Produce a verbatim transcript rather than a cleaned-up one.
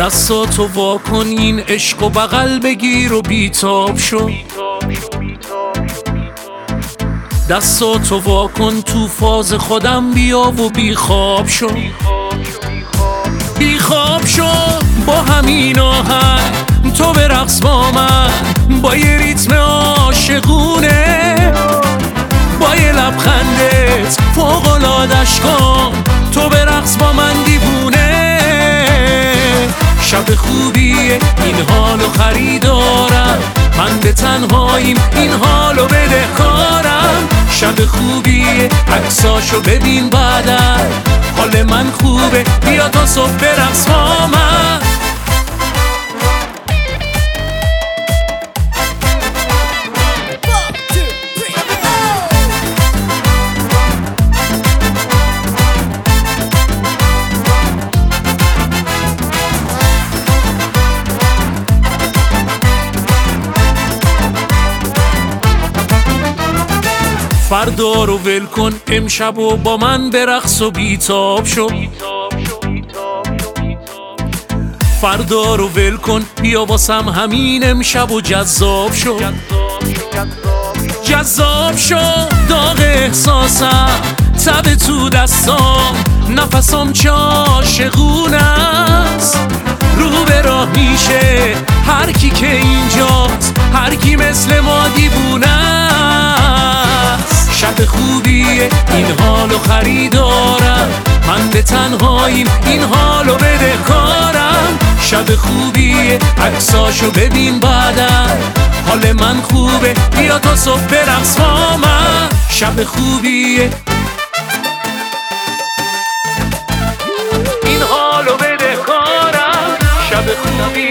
دستاتو واکن این عشق و بغل بگیر و بیتاب شو، دستاتو واکن تو فاز خودم بیا و بیخواب شو، بیخواب شو با همین آهنگ تو برقص با من، با یه ریتم عاشقونه، با یه لبخندت فوق‌العاده‌اش کن، تو برقص با من دیوونه. شب خوبیه این حالو خریدارم، من به تنهاییم این حالو بدهکارم. شب خوبیه عکساشو ببین بعدن، حال من خوبه بیا تا صبح برقص با من. فردا رو ول کن امشب و با من برقص و بیتاب شو، فردا رو ول کن بیا واسم همین امشب و جذاب شو، جذاب شو داغ احساسم تب تو دستام، نفسام چه عاشقونه است، رو به راه میشه هر کی که اینجاست، هر کی مثل ما دیوونه است. شب خوبیه این حالو خریدارم، من به تنهاییم این حالو بدهکارم. شب خوبیه عکساشو ببین بعدن، حال من خوبه بیا تا صبح برقص با من. شب خوبیه این حالو بدهکارم، شب خوبیه